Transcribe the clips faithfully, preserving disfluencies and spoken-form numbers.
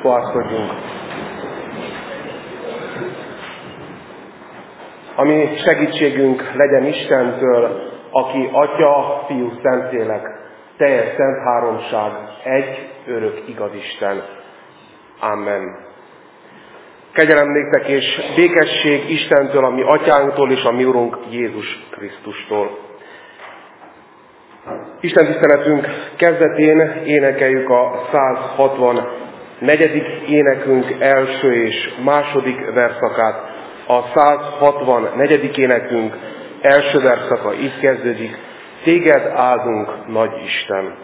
Fohászkodjunk. Ami segítségünk legyen Istentől, aki Atya, Fiú, Szentlélek, teljes szent háromság, egy örök igaz Isten. Amen. Kegyelem néktek és békesség Istentől, a mi Atyánktól és a mi Urunk Jézus Krisztustól. Isten tiszteletünk kezdetén énekeljük a száz hatvannegyedik énekünk első és második verszakát. A száz hatvannegyedik énekünk első verszaka így kezdődik: Téged áldunk, nagy Isten!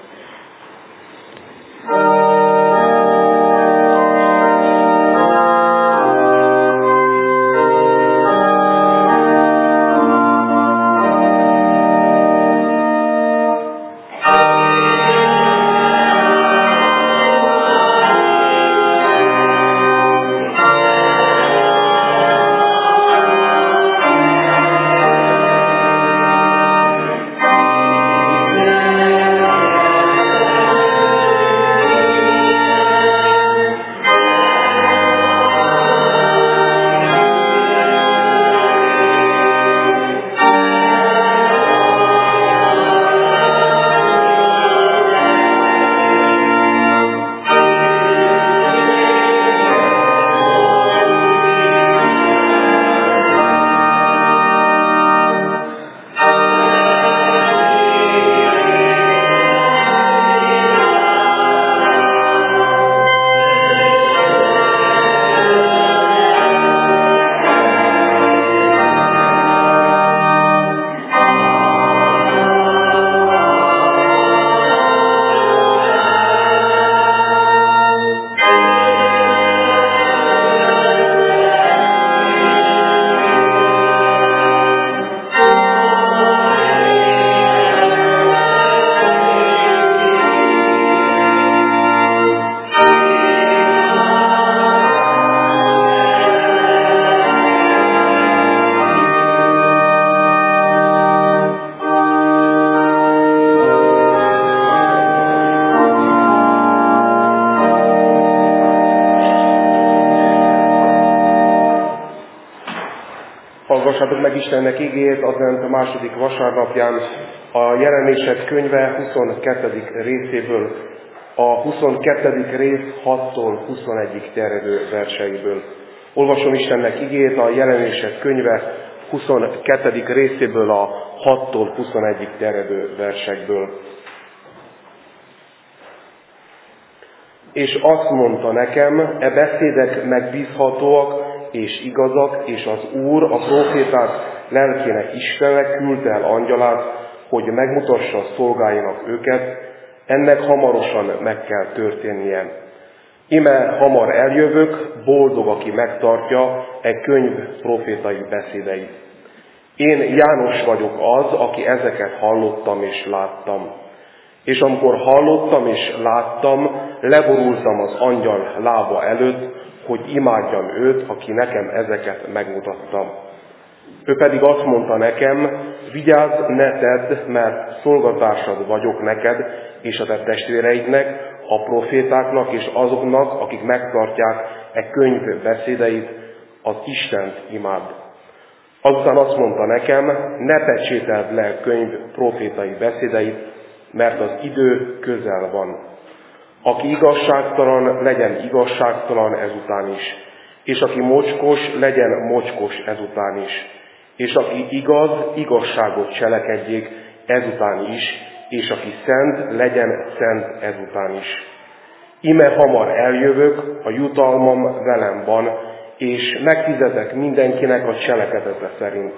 Hallgassátok meg Istennek igéjét advent a második vasárnapján a Jelenések könyve huszonkettedik részéből, a huszonkettedik rész hattól huszonegyig terjedő verseiből. Olvasom Istennek igéjét a Jelenések könyve huszonkettedik részéből, a hattól huszonegyig terjedő versekből. És azt mondta nekem, e beszédek megbízhatóak és igazak, és az Úr a próféták lelkének Istennek küldte el angyalát, hogy megmutassa a szolgáinak őket, ennek hamarosan meg kell történnie. Ime hamar eljövök, boldog, aki megtartja e könyv prófétai beszédeit. Én János vagyok az, aki ezeket hallottam és láttam. És amikor hallottam és láttam, leborultam az angyal lába előtt, hogy imádjam őt, aki nekem ezeket megmutatta. Ő pedig azt mondta nekem, vigyázz, ne tedd, mert szolgatársad vagyok neked és a te testvéreidnek, a profétáknak és azoknak, akik megtartják e könyv beszédeit, az Istent imád. Azután azt mondta nekem, ne pecsételd le a könyv profétai beszédeit, mert az idő közel van. Aki igazságtalan, legyen igazságtalan ezután is, és aki mocskos, legyen mocskos ezután is, és aki igaz, igazságot cselekedjék ezután is, és aki szent, legyen szent ezután is. Ime hamar eljövök, a jutalmam velem van, és megfizetek mindenkinek a cselekedete szerint.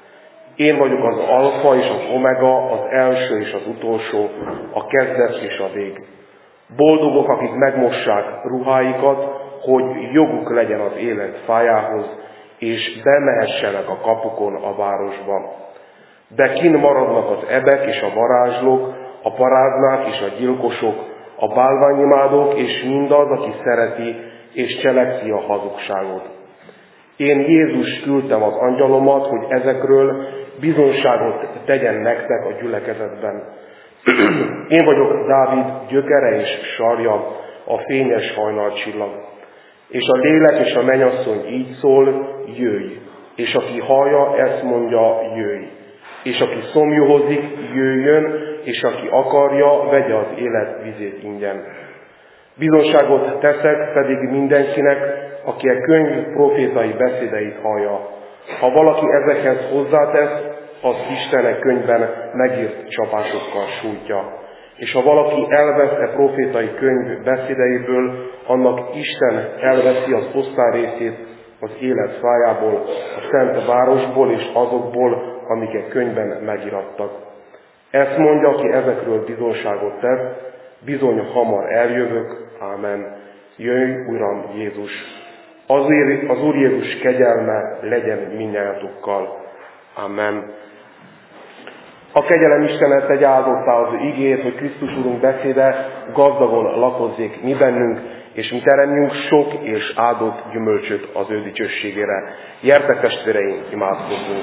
Én vagyok az alfa és az omega, az első és az utolsó, a kezdet és a vég. Boldogok, akik megmossák ruháikat, hogy joguk legyen az élet fájához, és bemehessenek a kapukon a városba. De kinn maradnak az ebek és a varázslók, a paráznák és a gyilkosok, a bálványimádók, és mindaz, aki szereti és cselekszi a hazugságot. Én Jézus küldtem az angyalomat, hogy ezekről bizonyságot tegyen nektek a gyülekezetben. Én vagyok Dávid gyökere és sarja, a fényes hajnalcsillag. És a lélek és a mennyasszony így szól, jöjj. És aki hallja, ezt mondja, jöjj. És aki szomjuhozik, jöjjön, és aki akarja, vegye az élet vizét ingyen. Bizonságot teszek pedig mindenkinek, aki a könyv profétai beszédeit hallja. Ha valaki ezekhez hozzátesz, az Istenek könyvben megírt csapásokkal sújtja. És ha valaki elvesz e profétai könyv beszédeiből, annak Isten elveszi az osztályrészét az élet fájából, a szent városból és azokból, amik e könyvben megirattak. Ezt mondja, aki ezekről bizonságot tesz, bizony hamar eljövök, ámen. Jöjj, Uram Jézus! Azért az Úr Jézus kegyelme legyen mindnyájatokkal. Amen. A kegyelem Istene tegye áldottá az ő igét, hogy Krisztus Urunk beszéde gazdagon lakozzék mi bennünk, és mi teremjünk sok és áldott gyümölcsöt az ő dicsőségére. Gyertek, testvéreim, imádkozzunk!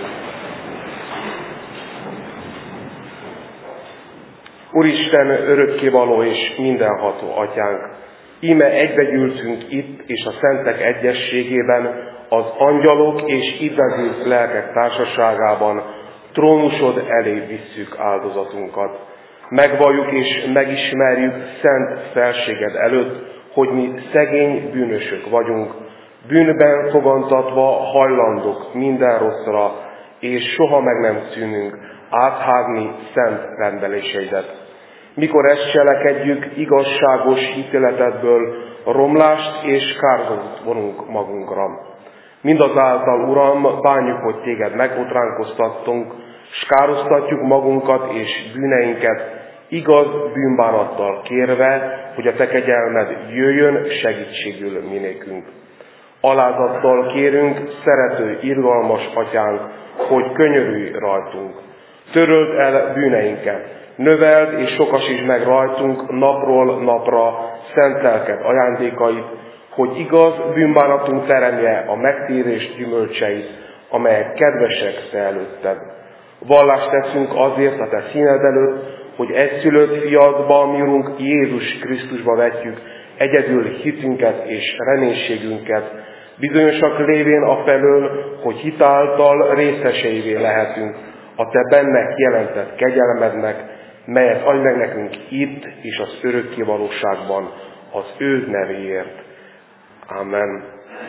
Úristen, örökkévaló és mindenható Atyánk! Íme egybegyűltünk itt és a szentek egyességében, az angyalok és idegült lelkek társaságában, trónusod elé visszük áldozatunkat. Megvalljuk és megismerjük szent felséged előtt, hogy mi szegény bűnösök vagyunk, bűnben fogantatva hajlandok minden rosszra, és soha meg nem szűnünk áthágni szent rendeléseidet. Mikor ezt cselekedjük, igazságos ítéletedből romlást és kárhozatot vonunk magunkra. Mindazáltal, Uram, bánjuk, hogy téged megbotránkoztattunk, s károsztatjuk magunkat és bűneinket, igaz bűnbánattal kérve, hogy a te kegyelmed jöjjön segítségül minékünk. Alázattal kérünk, szerető, irgalmas Atyánk, hogy könyörülj rajtunk. Töröld el bűneinket, növeld és sokasítsd meg rajtunk napról napra szent lelked ajándékait, hogy igaz bűnbánatunk teremje a megtérés gyümölcseit, amelyek kedvesek te előtted. Vallást teszünk azért a te színed előtt, hogy egyszülött fiadba, mi Urunk Jézus Krisztusba vetjük egyedül hitünket és reménységünket, bizonyosak lévén afelől, hogy hitáltal részeseivé lehetünk a te benne jelentett kegyelmednek, melyet adj meg nekünk itt és az örökké valóságban az ő nevéért. Amen.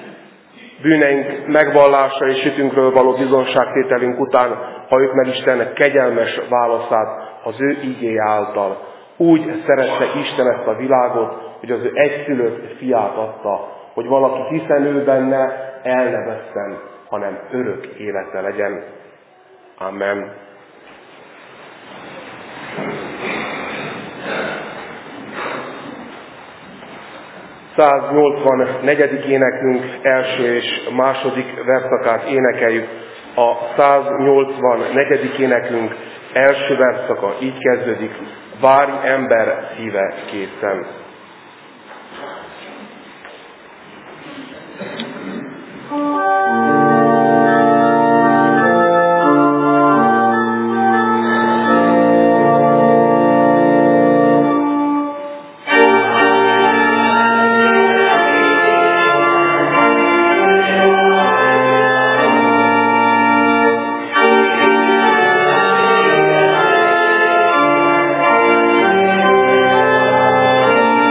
Bűneink megvallása és hitünkről való bizonságtételünk után halljuk meg Isten kegyelmes válaszát az ő igéje által. Úgy szerette Isten ezt a világot, hogy az ő egyszülött fiát adta, hogy valaki hiszen ő benne el ne vesszen, hanem örök élete legyen. Amen. száznyolcvannegyedik énekünk első és második verszakát énekeljük. A száznyolcvannegyedik énekünk első verszaka így kezdődik: várj ember szíve készen. Thank you.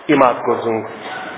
Imádkozzunk!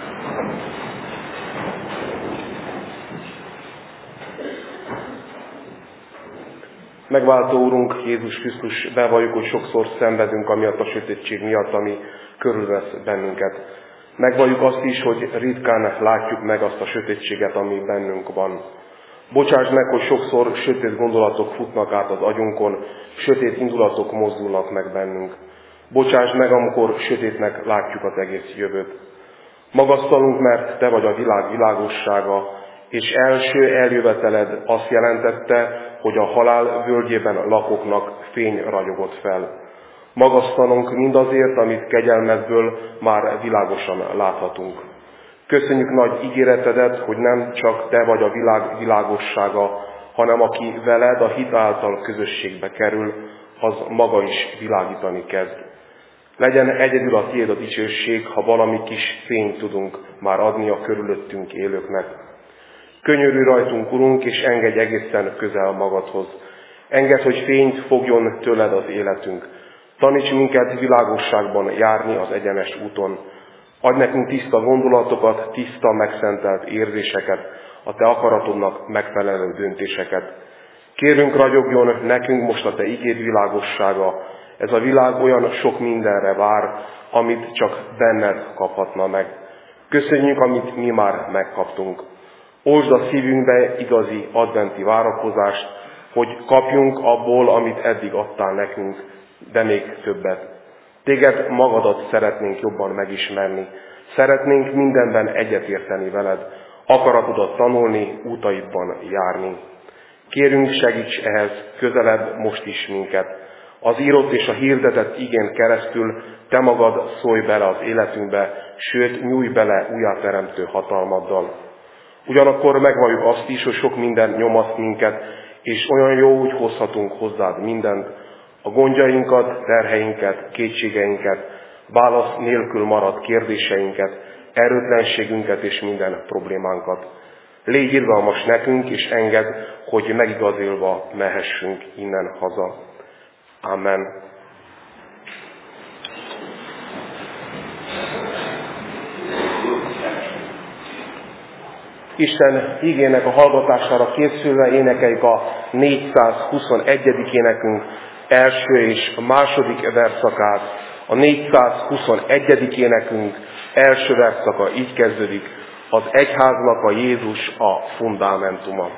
Megváltó Úrunk, Jézus Krisztus, bevalljuk, hogy sokszor szenvedünk amiatt a sötétség miatt, ami körülvesz bennünket. Megvalljuk azt is, hogy ritkán látjuk meg azt a sötétséget, ami bennünk van. Bocsáss meg, hogy sokszor sötét gondolatok futnak át az agyunkon, sötét indulatok mozdulnak meg bennünk. Bocsáss meg, amikor sötétnek látjuk az egész jövőt. Magasztalunk, mert Te vagy a világ világossága, és első eljöveteled azt jelentette, hogy a halál völgyében lakóknak fény ragyogott fel. Magasztalunk mindazért, amit kegyelmedből már világosan láthatunk. Köszönjük nagy ígéretedet, hogy nem csak Te vagy a világ világossága, hanem aki veled a hit által közösségbe kerül, az maga is világítani kezd. Legyen egyedül a Tiéd a dicsőség, ha valami kis fényt tudunk már adni a körülöttünk élőknek. Könyörülj rajtunk, Urunk, és engedj egészen közel magadhoz. Engedd, hogy fényt fogjon tőled az életünk. Taníts minket világosságban járni az egyenes úton. Adj nekünk tiszta gondolatokat, tiszta, megszentelt érzéseket, a Te akaratodnak megfelelő döntéseket. Kérünk, ragyogjon nekünk most a Te igéd világossága. Ez a világ olyan sok mindenre vár, amit csak benned kaphatna meg. Köszönjük, amit mi már megkaptunk. Oltsd a szívünkbe igazi adventi várakozást, hogy kapjunk abból, amit eddig adtál nekünk, de még többet. Téged magadat szeretnénk jobban megismerni. Szeretnénk mindenben egyetérteni veled, akaratodat tanulni, útaidban járni. Kérünk, segíts ehhez közelebb most is minket. Az írott és a hirdetett igén keresztül Te magad szólj bele az életünkbe, sőt, nyújj bele újjáteremtő hatalmaddal. Ugyanakkor megvalljuk azt is, hogy sok minden nyomaszt minket, és olyan jó, hogy hozhatunk hozzád mindent, a gondjainkat, terheinket, kétségeinket, válasz nélkül maradt kérdéseinket, erőtlenségünket és minden problémánkat. Légy irgalmas nekünk, és engedd, hogy megigazulva mehessünk innen haza. Amen. Isten igének a hallgatására készülve énekeljük a négyszázhuszonegyedik énekünk első és a második verszakát. A négyszázhuszonegyedik énekünk első verszaka így kezdődik: az egyháznak a Jézus a fundamentuma.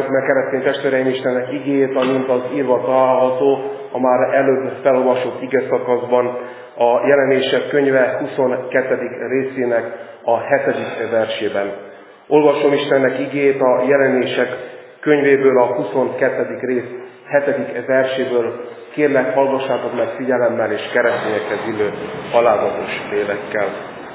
hallgassuk meg, keresztény testvéreim, Istennek igéjét, amint az írva található a már előbb felolvasott ige szakaszban, a Jelenések könyve huszonkettedik részének a hetedik versében. Olvasom Istennek igéjét a Jelenések könyvéből, a huszonkettedik rész hetedik verséből. Kérlek, hallgassátok meg figyelemmel és keresztényekhez illő alázatos lélekkel.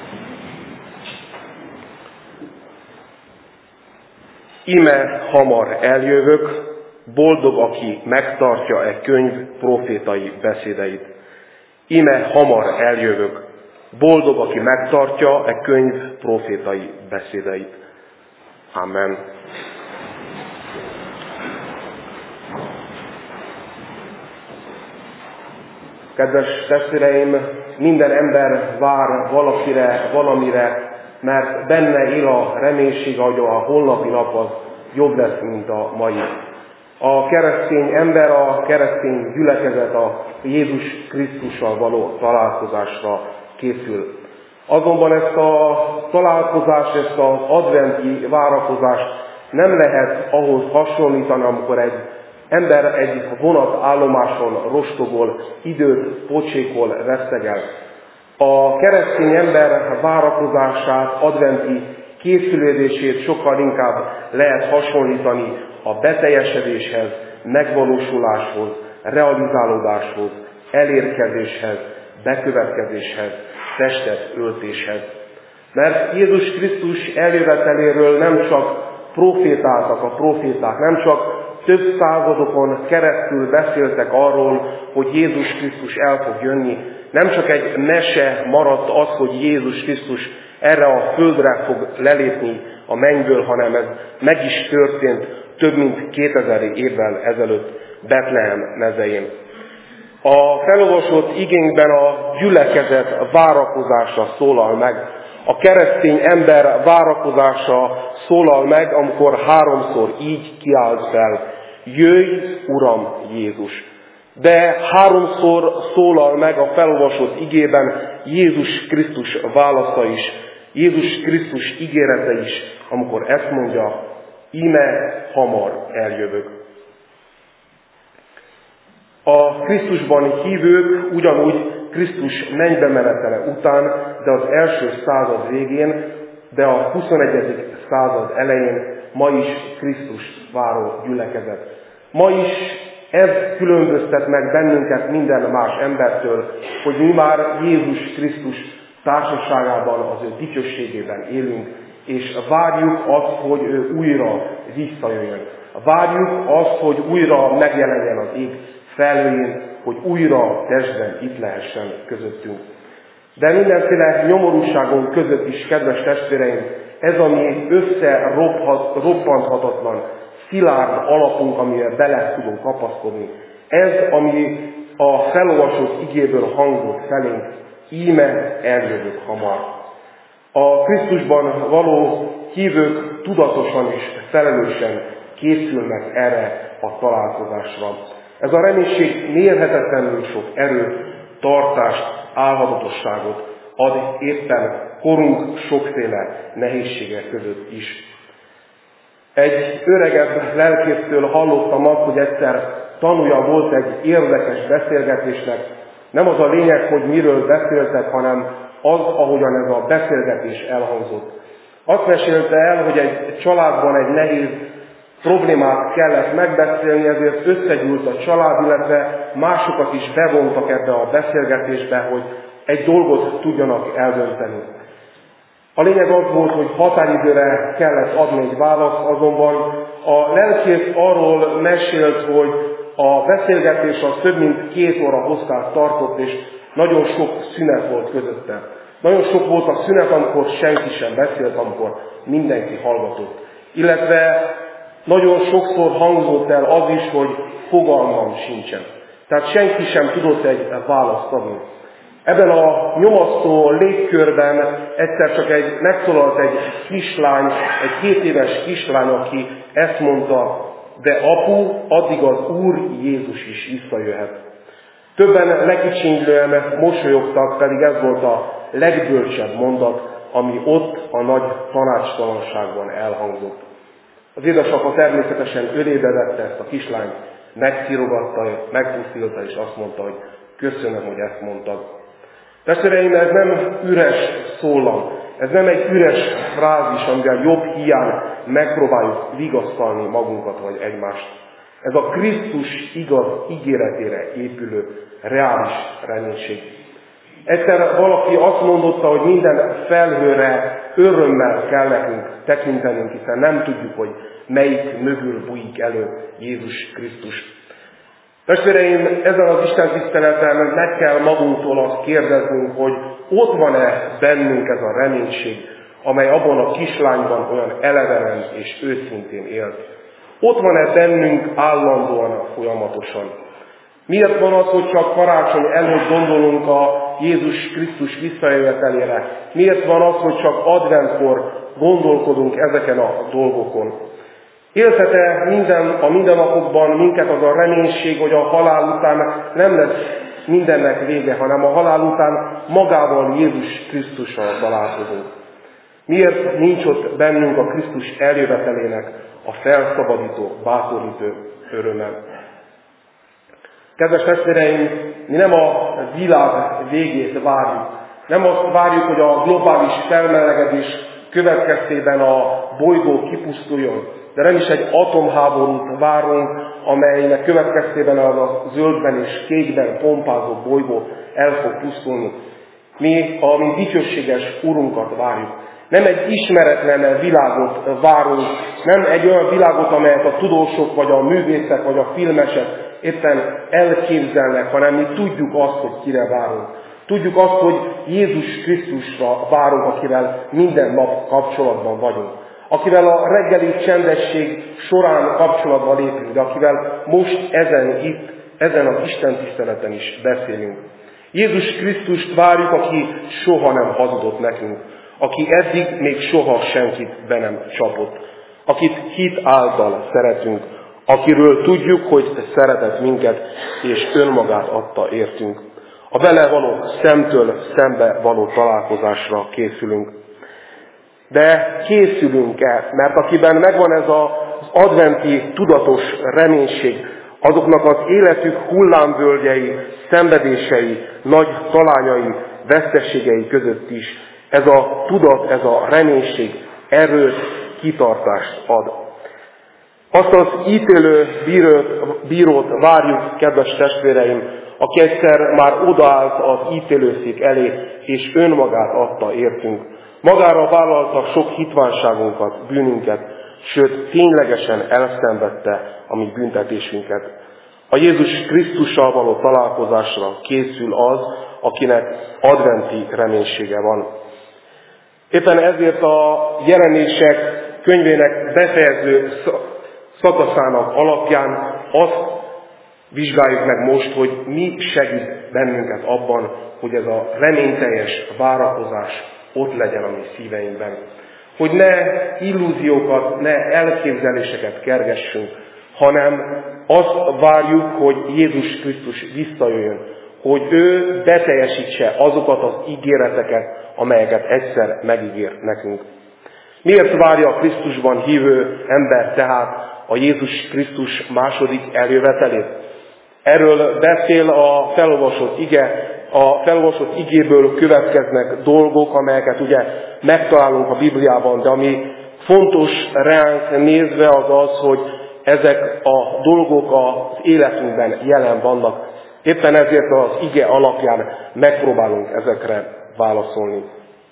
Íme hamar eljövök, boldog, aki megtartja e könyv profétai beszédeit. Íme hamar eljövök, boldog, aki megtartja e könyv profétai beszédeit. Amen. Kedves testvéreim, minden ember vár valakire, valamire, mert benne él a reménység, hogy a holnapi nap az jobb lesz, mint a mai. A keresztény ember, a keresztény gyülekezet a Jézus Krisztussal való találkozásra készül. Azonban ezt a találkozást, ezt az adventi várakozást nem lehet ahhoz hasonlítani, amikor egy ember egy vonatállomáson rostogol, időt pocsékol, vesztegel. A keresztény ember várakozását, adventi készülődését sokkal inkább lehet hasonlítani a beteljesedéshez, megvalósuláshoz, realizálódáshoz, elérkezéshez, bekövetkezéshez, testet öltéshez. Mert Jézus Krisztus eljöveteléről nem csak profétáltak a proféták, nem csak több századokon keresztül beszéltek arról, hogy Jézus Krisztus el fog jönni. Nem csak egy mese maradt az, hogy Jézus Krisztus erre a földre fog lelépni a mennyből, hanem ez meg is történt több mint kétezer évvel ezelőtt Betlehem mezején. A felolvasott igénkben a gyülekezet várakozása szólal meg. A keresztény ember várakozása szólal meg, amikor háromszor így kiált fel: jöjj, Uram Jézus! De háromszor szólal meg a felolvasott igében Jézus Krisztus válasza is, Jézus Krisztus ígérete is, amikor ezt mondja: íme hamar eljövök. A Krisztusban hívők ugyanúgy Krisztus mennybe menetele után, de az első század végén, de a huszonegyedik század elején ma is Krisztus váró gyülekezet. Ma is ez különböztet meg bennünket minden más embertől, hogy mi már Jézus Krisztus társaságában, az ő dicsőségében élünk, és várjuk azt, hogy ő újra visszajöjjön. Várjuk azt, hogy újra megjelenjen az ég felhőjén, hogy újra testben itt lehessen közöttünk. De mindenféle nyomorúságon között is, kedves testvéreim, ez a mi összeroppanthatatlan, szilárd alapunk, amivel bele tudunk kapaszkodni. Ez, ami a felolvasott igéből hangolt felénk: íme eljövök hamar. A Krisztusban való hívők tudatosan és felelősen készülnek erre a találkozásra. Ez a reménység mérhetetlenül sok erőt, tartást, álhatatosságot ad éppen korunk sokféle nehézségek között is. Egy öregebb lelkésztől hallottam azt, hogy egyszer tanúja volt egy érdekes beszélgetésnek. Nem az a lényeg, hogy miről beszéltek, hanem az, ahogyan ez a beszélgetés elhangzott. Azt mesélte el, hogy egy családban egy nehéz problémát kellett megbeszélni, ezért összegyűlt a család, illetve másokat is bevontak ebbe a beszélgetésbe, hogy egy dolgot tudjanak eldönteni. A lényeg az volt, hogy határidőre kellett adni egy választ, azonban a lelkész arról mesélt, hogy a beszélgetés az több mint két óra hosszát tartott, és nagyon sok szünet volt közötte. Nagyon sok volt a szünet, amikor senki sem beszélt, amikor mindenki hallgatott. Illetve nagyon sokszor hangzott el az is, hogy fogalmam sincsen. Tehát senki sem tudott egy választ adni. Ebben a nyomasztó légkörben egyszer csak egy, megszólalt egy kislány, egy két éves kislány, aki ezt mondta: de apu, addig az Úr Jézus is visszajöhet. Többen lekicsinylően mosolyogtak, pedig ez volt a legbölcsebb mondat, ami ott a nagy tanácstalanságban elhangzott. Az édesapa természetesen ölébe vette ezt a kislányt, megszirogatta, megpusztította, és azt mondta, hogy köszönöm, hogy ezt mondtad. Testvéreim, ez nem üres szólam, ez nem egy üres frázis, amivel jobb hiány megpróbáljuk vigasztalni magunkat vagy egymást. Ez a Krisztus igaz ígéretére épülő, reális reménység. Egyszer valaki azt mondotta, hogy minden felhőre örömmel kell nekünk tekintenünk, hiszen nem tudjuk, hogy melyik mögül bújik elő Jézus Krisztus. Testvéreim, ezen az Isten tiszteleten meg kell magunktól azt kérdeznünk, hogy ott van-e bennünk ez a reménység, amely abban a kislányban olyan elevenen és őszintén élt. Ott van-e bennünk állandóan, folyamatosan. Miért van az, hogy csak karácsony előtt gondolunk a Jézus Krisztus visszajövetelére? Miért van az, hogy csak adventkor gondolkodunk ezeken a dolgokon? Éltet-e minden, a mindennapokban minket az a reménység, hogy a halál után nem lesz mindennek vége, hanem a halál után magával Jézus Krisztussal találkozunk? Miért nincs ott bennünk a Krisztus eljövetelének a felszabadító, bátorító öröme? Kedves testvéreim, mi nem a világ végét várjuk. Nem azt várjuk, hogy a globális felmelegedés következtében a bolygó kipusztuljon, de nem is egy atomháborút várunk, amelynek következtében az a zöldben és kékben pompázó bolygó el fog pusztulni. Mi a mi dicsőséges Urunkat várjuk. Nem egy ismeretlen világot várunk, nem egy olyan világot, amelyet a tudósok, vagy a művészek, vagy a filmesek éppen elképzelnek, hanem mi tudjuk azt, hogy kire várunk. Tudjuk azt, hogy Jézus Krisztusra várunk, akivel minden nap kapcsolatban vagyunk. Akivel a reggeli csendesség során kapcsolatban lépünk, de akivel most ezen itt, ezen az Isten tiszteleten is beszélünk. Jézus Krisztust várjuk, aki soha nem hazudott nekünk, aki eddig még soha senkit be nem csapott, akit hit által szeretünk, akiről tudjuk, hogy szeretett minket, és önmagát adta értünk. A vele való szemtől szembe való találkozásra készülünk. De készülünk-e? Mert akiben megvan ez az adventi tudatos reménység, azoknak az életük hullámvölgyei, szenvedései, nagy talányai, veszteségei között is ez a tudat, ez a reménység erőt, kitartást ad. Azt az ítélő bírót, bírót várjuk, kedves testvéreim, aki egyszer már odaállt az ítélőszék elé, és önmagát adta értünk. Magára vállalta sok hitvánságunkat, bűnünket, sőt ténylegesen elszenvedte a mi büntetésünket. A Jézus Krisztussal való találkozásra készül az, akinek adventi reménysége van. Éppen ezért a Jelenések könyvének befejező szakaszának alapján azt vizsgáljuk meg most, hogy mi segít bennünket abban, hogy ez a reményteljes várakozás ott legyen a mi szíveinkben. Hogy ne illúziókat, ne elképzeléseket kergessünk, hanem azt várjuk, hogy Jézus Krisztus visszajöjjön, hogy ő beteljesítse azokat az ígéreteket, amelyeket egyszer megígér nekünk. Miért várja a Krisztusban hívő ember tehát a Jézus Krisztus második eljövetelét? Erről beszél a felolvasott ige, a felolvasott igéből következnek dolgok, amelyeket ugye megtalálunk a Bibliában, de ami fontos ránk nézve az az, hogy ezek a dolgok az életünkben jelen vannak. Éppen ezért az ige alapján megpróbálunk ezekre válaszolni.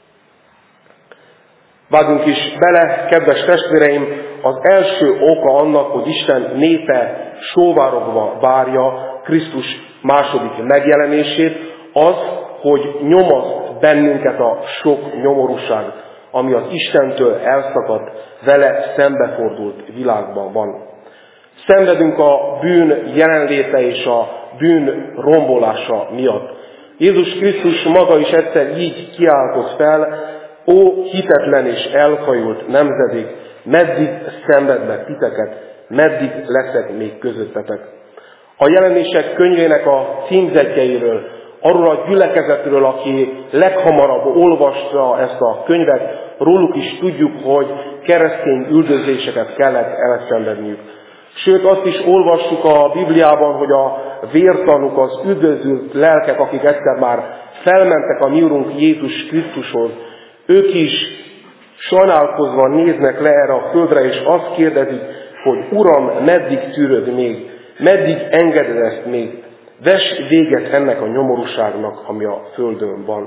Vágjunk is bele, kedves testvéreim, az első oka annak, hogy Isten népe sóvárogva várja Krisztus második megjelenését, az, hogy nyomaszt bennünket a sok nyomorúság, ami az Istentől elszakadt, vele szembefordult világban van. Szenvedünk a bűn jelenléte és a bűn rombolása miatt. Jézus Krisztus maga is egyszer így kiáltott fel: ó hitetlen és elfajult nemzedék, meddig szenvednek titeket, meddig leszek még közöttetek. A Jelenések könyvének a címzetjeiről, arról a gyülekezetről, aki leghamarabb olvasta ezt a könyvet, róluk is tudjuk, hogy keresztény üldözéseket kellett elszenvedniük. Sőt, azt is olvassuk a Bibliában, hogy a vértanúk, az üdvözült lelkek, akik egyszer már felmentek a mi Urunk Jézus Krisztushoz, ők is sajnálkozva néznek le erre a földre, és azt kérdezik, hogy Uram, meddig tűröd még? Meddig engeded ezt még? Vess véget ennek a nyomorúságnak, ami a földön van.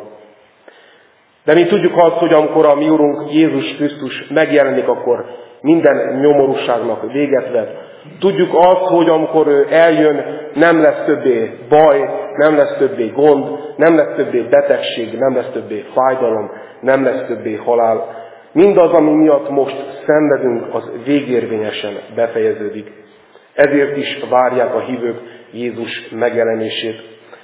De mi tudjuk azt, hogy amikor a mi Urunk Jézus Krisztus megjelenik, akkor minden nyomorúságnak véget vet. Tudjuk azt, hogy amikor ő eljön, nem lesz többé baj, nem lesz többé gond, nem lesz többé betegség, nem lesz többé fájdalom, nem lesz többé halál. Mindaz, ami miatt most szenvedünk, az végérvényesen befejeződik. Ezért is várják a hívők Jézus megjelenését.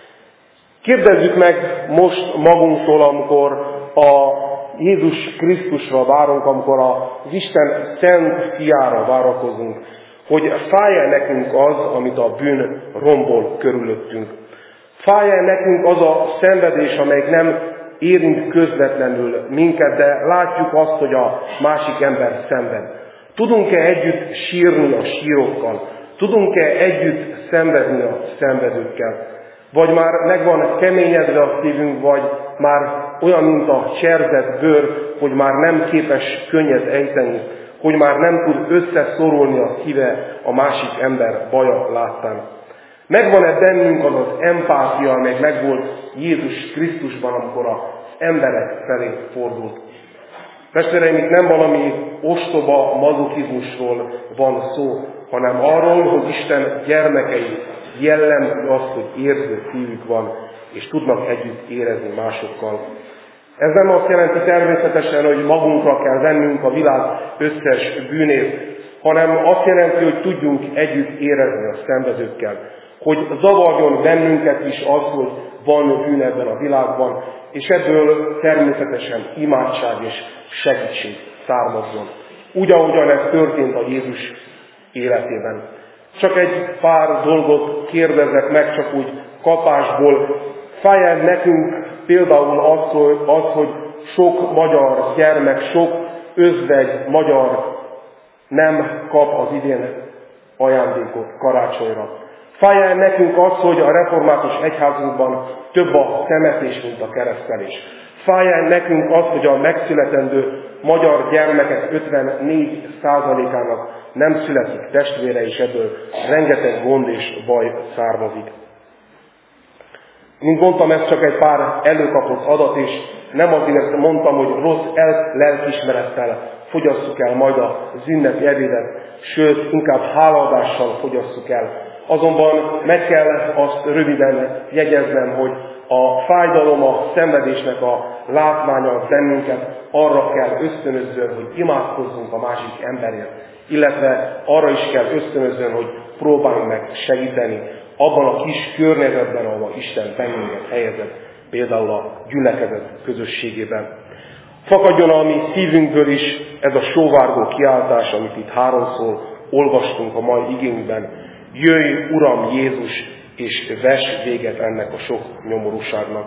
Kérdezzük meg most magunktól, amikor a Jézus Krisztusra várunk, amikor az Isten szent fiára várakozunk, hogy fáj-e nekünk az, amit a bűn rombol körülöttünk. Fáj-e nekünk az a szenvedés, amelyik nem érint közvetlenül minket, de látjuk azt, hogy a másik ember szenved. Tudunk-e együtt sírni a sírokkal? Tudunk-e együtt szenvedni a szenvedőkkel? Vagy már meg van keményedve a szívünk, vagy már olyan, mint a cserzett bőr, hogy már nem képes könnyet ejteni, hogy már nem tud összeszorulni a szíve a másik ember baja láttán. Megvan-e bennünk az az empátia, amely megvolt Jézus Krisztusban, amikor az emberek felé fordult? Testvéreim, itt nem valami ostoba mazokizmusról van szó, hanem arról, hogy Isten gyermekei jellemző azt, hogy érző szívük van, és tudnak együtt érezni másokkal. Ez nem azt jelenti természetesen, hogy magunkra kell vennünk a világ összes bűnét, hanem azt jelenti, hogy tudjunk együtt érezni a szenvedőkkel. Hogy zavarjon bennünket is az, hogy van bűn ebben a világban, és ebből természetesen imádság és segítség származzon. Úgy, ahogyan ez történt a Jézus életében. Csak egy pár dolgot kérdezek meg, csak úgy kapásból. Fáj-e nekünk például az, hogy, az, hogy sok magyar gyermek, sok özvegy magyar nem kap az idén ajándékot karácsonyra? Fáj-e nekünk az, hogy a református egyházunkban több a temetés, mint a keresztelés? Fáj-e nekünk az, hogy a megszületendő magyar gyermekek ötvennégy százalékának nem születik testvére, és ebből rengeteg gond és baj származik? Mint mondtam, ez csak egy pár előkapott adat, és nem azért mondtam, hogy rossz el- lelkiismerettel fogyasszuk el majd az ünnepi ebédet, sőt, inkább hálaadással fogyasszuk el. Azonban meg kell azt röviden jegyeznem, hogy a fájdalom, a szenvedésnek a látmánya bennünket arra kell ösztönözzön, hogy imádkozzunk a másik emberért, illetve arra is kell ösztönözzön, hogy próbáljunk meg segíteni abban a kis környezetben, ahol Isten bennünket helyezett, például a gyülekezet közösségében. Fakadjon a mi szívünkből is ez a sóvárgó kiáltás, amit itt háromszor olvastunk a mai igénkben. Jöjj, Uram Jézus, és vess véget ennek a sok nyomorúságnak.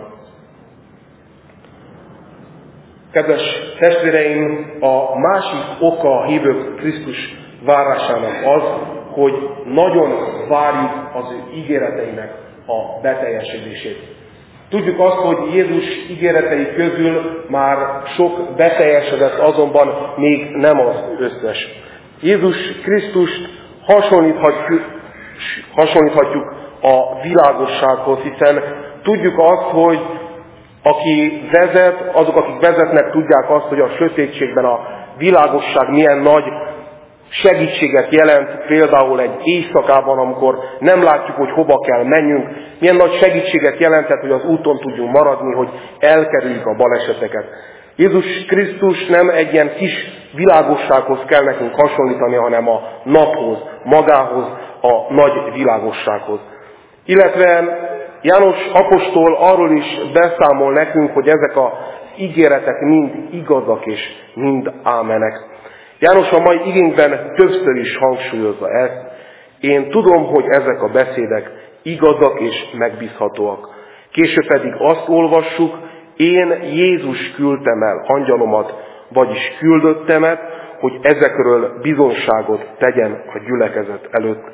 Kedves testvéreim, a másik oka a hívők Krisztus várásának az, hogy nagyon várjuk az ő ígéreteinek a beteljesedését. Tudjuk azt, hogy Jézus ígéretei közül már sok beteljesedett, azonban még nem az összes. Jézus Krisztust hasonlíthatjuk, hasonlíthatjuk a világossághoz, hiszen tudjuk azt, hogy aki vezet, azok, akik vezetnek, tudják azt, hogy a sötétségben a világosság milyen nagy segítséget jelent, például egy éjszakában, amikor nem látjuk, hogy hova kell menjünk, milyen nagy segítséget jelentett, hogy az úton tudjunk maradni, hogy elkerüljük a baleseteket. Jézus Krisztus nem egy ilyen kis világossághoz kell nekünk hasonlítani, hanem a naphoz, magához, a nagy világossághoz. Illetve János apostol arról is beszámol nekünk, hogy ezek az ígéretek mind igazak és mind ámenek. János a mai igénkben többször is hangsúlyozza ezt. Én tudom, hogy ezek a beszédek igazak és megbízhatóak. Később pedig azt olvassuk, én Jézus küldtem el angyalomat, vagyis küldöttemet, hogy ezekről bizonságot tegyen a gyülekezet előtt.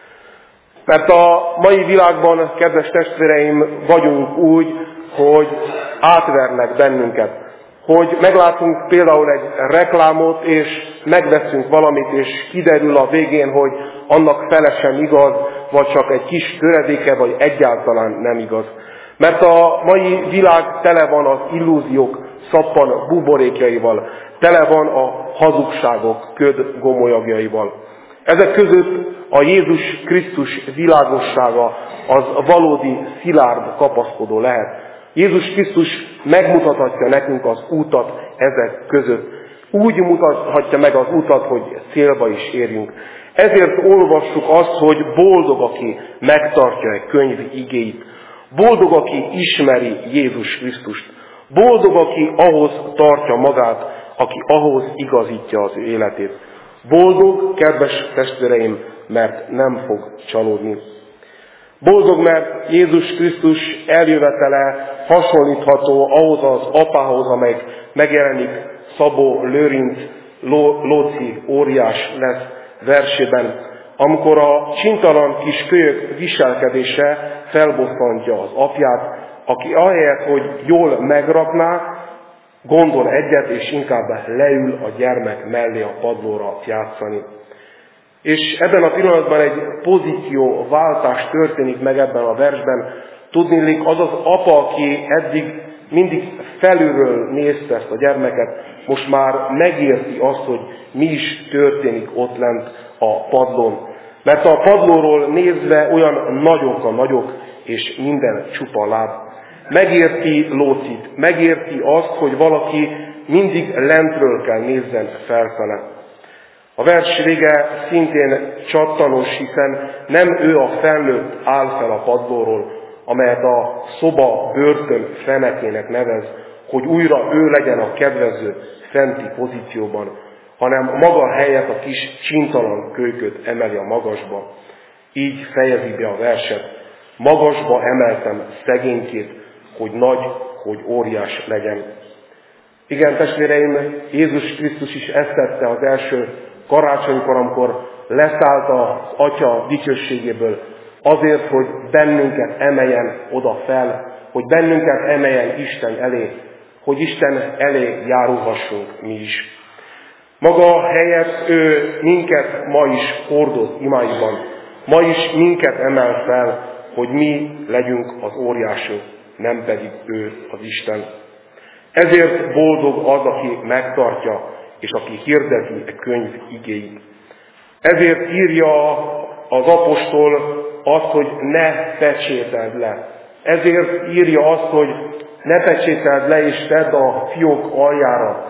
Mert a mai világban, kedves testvéreim, vagyunk úgy, hogy átvernek bennünket. Hogy meglátunk például egy reklámot, és megveszünk valamit, és kiderül a végén, hogy annak fele sem igaz, vagy csak egy kis töredéke, vagy egyáltalán nem igaz. Mert a mai világ tele van az illúziók szappan buborékjaival, tele van a hazugságok köd gomolyagjaival. Ezek között a Jézus Krisztus világossága az valódi szilárd kapaszkodó lehet. Jézus Krisztus megmutathatja nekünk az útat ezek között. Úgy mutathatja meg az utat, hogy célba is érjünk. Ezért olvassuk azt, hogy boldog, aki megtartja egy könyv igéit. Boldog, aki ismeri Jézus Krisztust. Boldog, aki ahhoz tartja magát, aki ahhoz igazítja az ő életét. Boldog, kedves testvéreim, mert nem fog csalódni. Boldog, mert Jézus Krisztus eljövetele hasonlítható ahhoz az apához, amelyik megjelenik Szabó Lőrinc Lóci óriás lesz versében, amikor a csintalan kis kölyök viselkedése felbosszantja az apját, aki ahelyett, hogy jól megrakná, gondol egyet, és inkább leül a gyermek mellé a padlóra játszani. És ebben a pillanatban egy pozícióváltás történik meg ebben a versben. Tudniillik, az az apa, aki eddig mindig felülről nézte ezt a gyermeket, most már megérti azt, hogy mi is történik ott lent a padlón. Mert a padlóról nézve olyan nagyok a nagyok, és minden csupa láb. Megérti Lócit, megérti azt, hogy valaki mindig lentről kell nézzen felfele. A vers vége szintén csattanos, hiszen nem ő a felnőtt áll fel a padlóról, amelyet a szoba börtön fenekének nevez, hogy újra ő legyen a kedvező fenti pozícióban, hanem maga helyett a kis csintalan kölyköt emeli a magasba. Így fejezi be a verset. Magasba emeltem szegénykét, hogy nagy, hogy óriás legyen. Igen, testvéreim, Jézus Krisztus is ezt tette az első karácsonykor, amikor leszállt az Atya dicsőségéből, azért, hogy bennünket emeljen oda fel, hogy bennünket emeljen Isten elé, hogy Isten elé járulhassunk mi is. Maga helyett ő minket ma is hordoz imáiban, ma is minket emel fel, hogy mi legyünk az óriások, nem pedig ő az Isten. Ezért boldog az, aki megtartja, és aki hirdeti a könyv igéit. Ezért írja az apostol azt, hogy ne pecsételd le. Ezért írja azt, hogy ne pecsételd le és tedd a fiók aljára,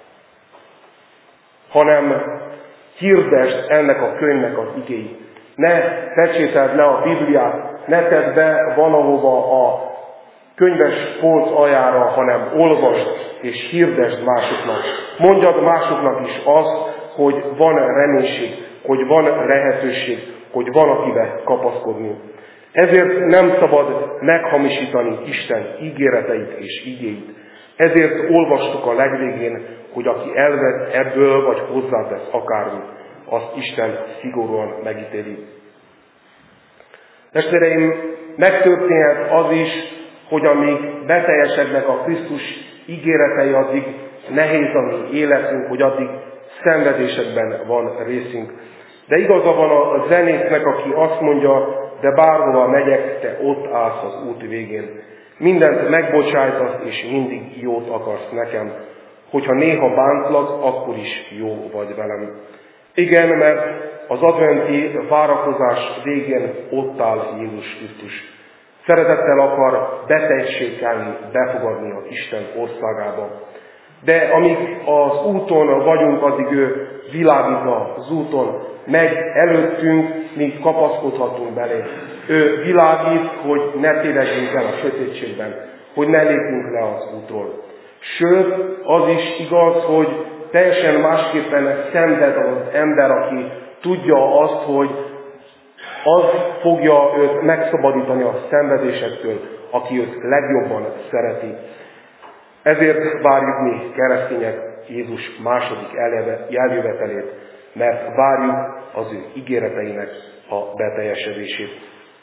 hanem hirdesd ennek a könyvnek az igéit. Ne pecsételd le a Bibliát, ne tedd be valahova a könyves polc aljára, hanem olvasd és hirdesd másoknak. Mondjad másoknak is azt, hogy van reménység, hogy van lehetőség, hogy van akibe kapaszkodni. Ezért nem szabad meghamisítani Isten ígéreteit és igéit. Ezért olvastuk a legvégén, hogy aki elvesz ebből, vagy hozzátesz akármit, azt Isten szigorúan megítéli. Testvéreim, megtörténhet az is, hogy amíg beteljesednek a Krisztus ígéretei, addig nehéz a mi életünk, hogy addig szenvedésekben van részünk. De igaza van a zenésznek, aki azt mondja, de bárhova megyek, te ott állsz az út végén. Mindent megbocsájtasz, és mindig jót akarsz nekem. Hogyha néha bántlak, akkor is jó vagy velem. Igen, mert az adventi várakozás végén ott áll Jézus Krisztus. Szeretettel akar beteljességelni, befogadni az Isten országába. De amíg az úton vagyunk, addig ő világít az úton, megy előttünk, míg kapaszkodhatunk belé. Ő világít, hogy ne tévedjünk el a sötétségben, hogy ne lépjünk le az útról. Sőt, az is igaz, hogy teljesen másképpen szenved az ember, aki tudja azt, hogy az fogja őt megszabadítani a szenvedésektől, aki őt legjobban szereti. Ezért várjuk mi, keresztények, Jézus második eljövetelét, mert várjuk az ő ígéreteinek a beteljesedését.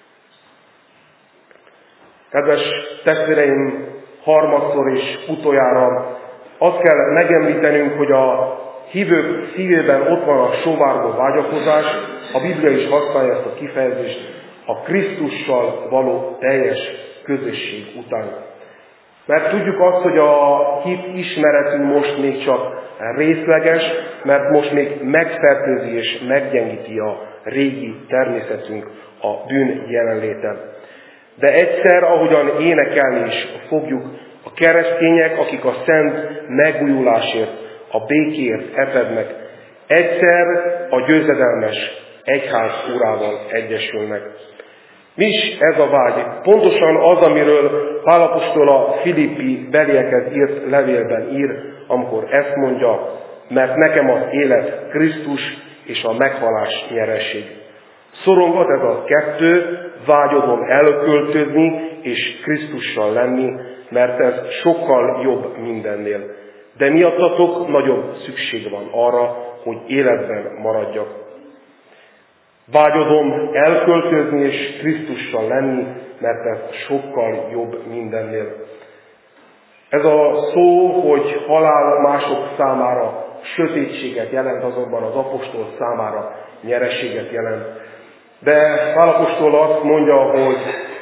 Kedves testvéreim, harmadszor és utoljára azt kell megemlítenünk, hogy a hívők szívében ott van a sóvárgó vágyakozás, a Biblia is használja ezt a kifejezést, a Krisztussal való teljes közösség után. Mert tudjuk azt, hogy a hit ismeretünk most még csak részleges, mert most még megfertőzi és meggyengíti a régi természetünk a bűn jelenléte. De egyszer, ahogyan énekelni is fogjuk, a keresztények, akik a szent megújulásért, a békéért epednek, egyszer a győzedelmes egyház urával egyesülnek. Mi is ez a vágy? Pontosan az, amiről Pál apostol a Filippi beliekhez írt levélben ír, amikor ezt mondja, mert nekem az élet Krisztus és a meghalás nyeresség. Szorongat ez a kettő, vágyodom elköltözni és Krisztussal lenni, mert ez sokkal jobb mindennél. De miattatok nagyobb szükség van arra, hogy életben maradjak. Vágyodom elköltözni és Krisztussal lenni, mert ez sokkal jobb mindennél. Ez a szó, hogy halál mások számára sötétséget jelent, azonban az apostol számára nyereséget jelent. De Pál apostol azt mondja, hogy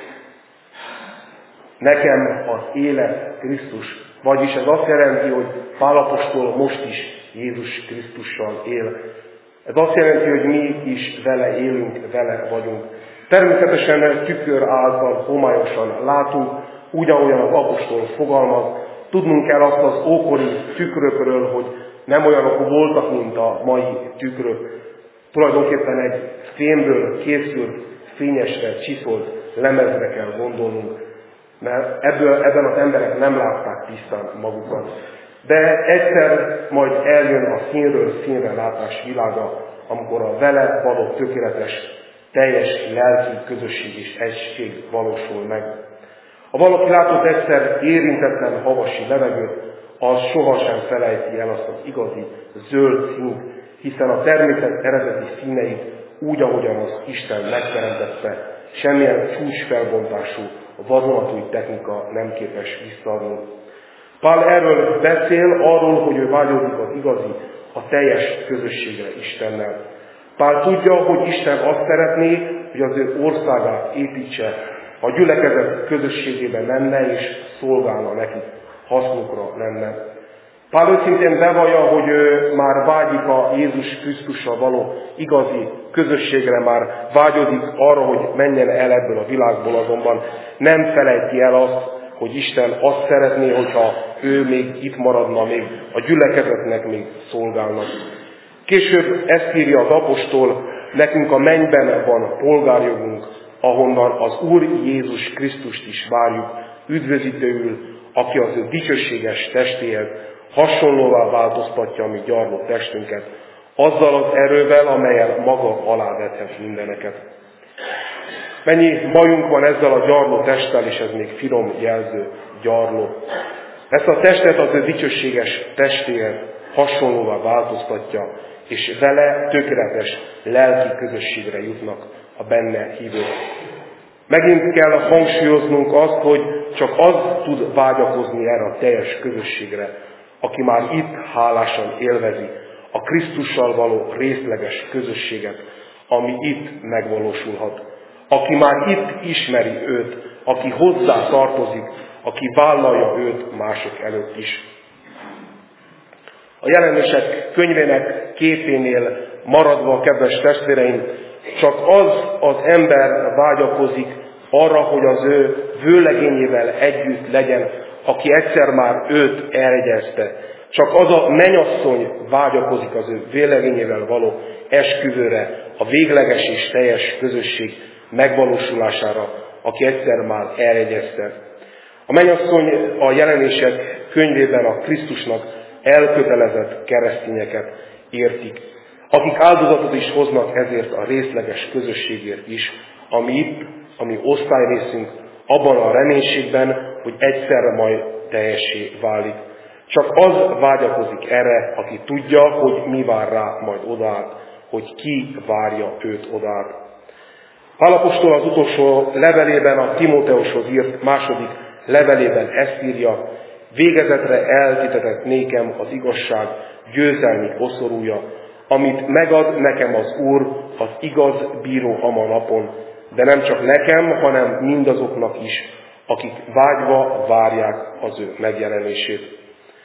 nekem az élet Krisztus. Vagyis ez azt jelenti, hogy Pál apostol most is Jézus Krisztussal él. Ez azt jelenti, hogy mi is vele élünk, vele vagyunk. Természetesen tükör által homályosan látunk, úgy, ahogyan az apostol fogalmaz. Tudnunk kell azt az ókori tükrökről, hogy nem olyanok voltak, mint a mai tükrök. Tulajdonképpen egy fémből készült, fényesre csiszolt lemezre kell gondolnunk, mert ebből, ebben az emberek nem látták tisztán magukat. De egyszer majd eljön a színről színre látás világa, amikor a vele való tökéletes, teljes lelki közösség és egység valósul meg. Ha valaki látott egyszer érintetlen havasi levegőt, az sohasem felejti el azt az igazi zöld színt, hiszen a természet eredeti színeit úgy, ahogyan az Isten megteremtette, semmilyen csúcsfelbontású, vadonatúj technika nem képes visszaadni. Pál erről beszél, arról, hogy ő vágyodik az igazi, a teljes közösségre Istennel. Pál tudja, hogy Isten azt szeretné, hogy az ő országát építse, a gyülekezet közösségében lenne és szolgálna nekik, hasznukra lenne. Pál őszintén bevallja, hogy ő már vágyik a Jézus Krisztussal való igazi közösségre, már vágyodik arra, hogy menjen el ebből a világból, azonban nem felejti el azt, hogy Isten azt szeretné, hogyha ő még itt maradna, még a gyülekezetnek még szolgálna. Később ezt írja az apostol, nekünk a mennyben van polgárjogunk, ahonnan az Úr Jézus Krisztust is várjuk, üdvözítőül, aki az ő dicsőséges testéhez hasonlóvá változtatja a mi gyarló testünket, azzal az erővel, amellyel maga alávethet mindeneket. Mennyi bajunk van ezzel a gyarló testtel, és ez még finom jelző, gyarló. Ezt a testet az ő dicsőséges testéhez hasonlóvá változtatja, és vele tökéletes lelki közösségre jutnak a benne hívők. Megint kell hangsúlyoznunk azt, hogy csak az tud vágyakozni erre a teljes közösségre, aki már itt hálásan élvezi a Krisztussal való részleges közösséget, ami itt megvalósulhat. Aki már itt ismeri őt, aki hozzá tartozik, aki vállalja őt mások előtt is. A Jelenések könyvének képénél maradva, kedves testvéreim, csak az az ember vágyakozik arra, hogy az ő vőlegényével együtt legyen, aki egyszer már őt elegyezte. Csak az a mennyasszony vágyakozik az ő vőlegényével való esküvőre, a végleges és teljes közösség megvalósulására, aki egyszer már elegyezte. A mennyasszony a Jelenések könyvében a Krisztusnak elkötelezett keresztényeket értik, akik áldozatot is hoznak ezért a részleges közösségért is, ami itt, ami osztályrészünk, abban a reménységben, hogy egyszer majd teljessé válik. Csak az vágyakozik erre, aki tudja, hogy mi vár rá majd odaát, hogy ki várja őt odaát. Pál apostol az utolsó levelében, a Timóteushoz írt második levelében ezt írja: végezetre eltitetett nékem az igazság győzelmi koszorúja, amit megad nekem az Úr, az igaz bíró ama napon, de nem csak nekem, hanem mindazoknak is, akik vágyva várják az ő megjelenését.